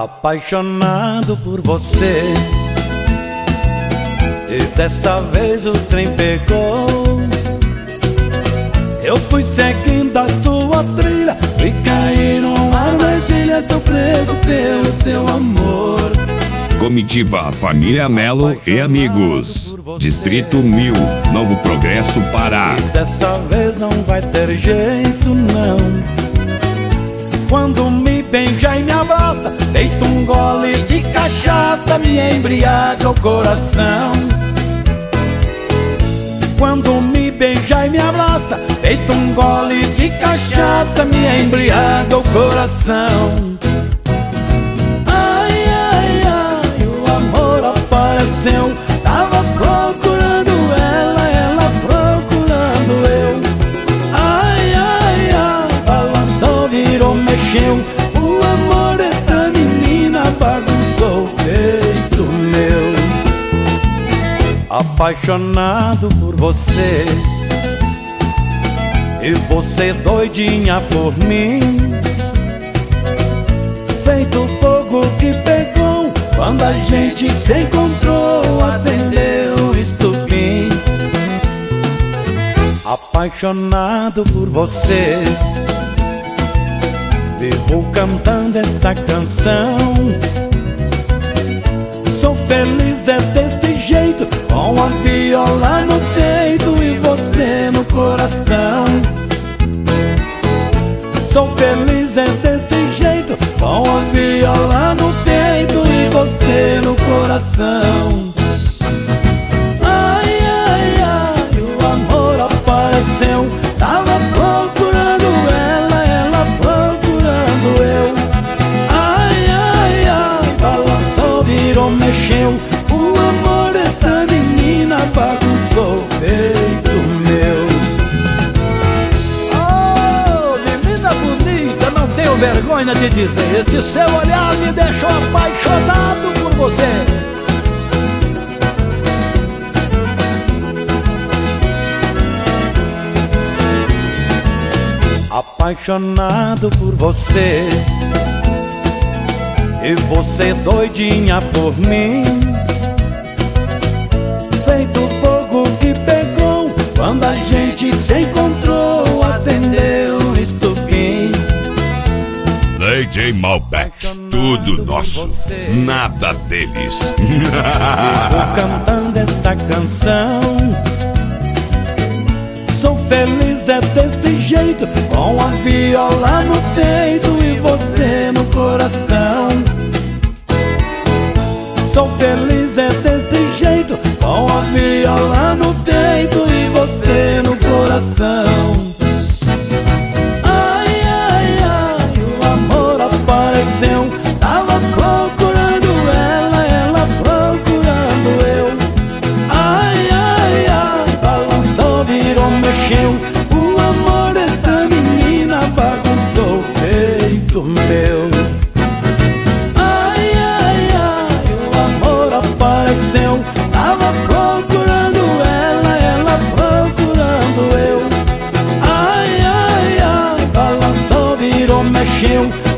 Apaixonado por você, e desta vez o trem pegou. Eu fui seguindo a tua trilha e caí numa armadilha. Tô preso pelo seu amor. Comitiva Família Melo e amigos, Distrito 1000, Novo Progresso, Pará. E dessa vez não vai ter jeito não. Quando me beija e me abraça, feito um gole de cachaça, me embriaga o coração. Quando me beija e me abraça, feito um gole de cachaça, me embriaga o coração. Ai, ai, ai, o amor apareceu. Tava procurando ela, ela procurando eu. Ai, ai, ai, balançou, virou, mexeu. O amor desta menina bagunçou o peito meu. Apaixonado por você, e você doidinha por mim, feito fogo que pegou quando a gente se encontrou, acendeu o estupim. Apaixonado por você, vivo cantando esta canção. Sou feliz deste jeito, com a viola no peito e você no coração. Sou feliz deste jeito, com a viola no peito e você no coração. Ai, ai, ai, o amor apareceu. Tava procurando ela, ela procurando eu. Ai, ai, ai, balançou, virou, mexeu. O amor desta menina bagunçou o peito meu. Oh, menina bonita, não tenho vergonha de dizer, este seu olhar me deixou apaixonado por você. Apaixonado por você, e você doidinha por mim, feito fogo que pegou quando a gente se encontrou, acendeu o estupim. DJ Malbec, tudo nosso, nada deles. Vou cantando esta canção. Sou feliz deste jeito, com a viola no peito e você no coração. Sou feliz deste jeito, com a viola no peito e você no coração. Ai, ai, ai, o amor apareceu. Tava procurando ela, ela procurando eu. Ai, ai, ai, balançou, virou, mexeu. O amor desta menina bagunçou o peito meu. Ai, ai, ai, o amor apareceu. Tava procurando ela, ela procurando eu. Ai, ai, ai, balançou, virou, mexeu.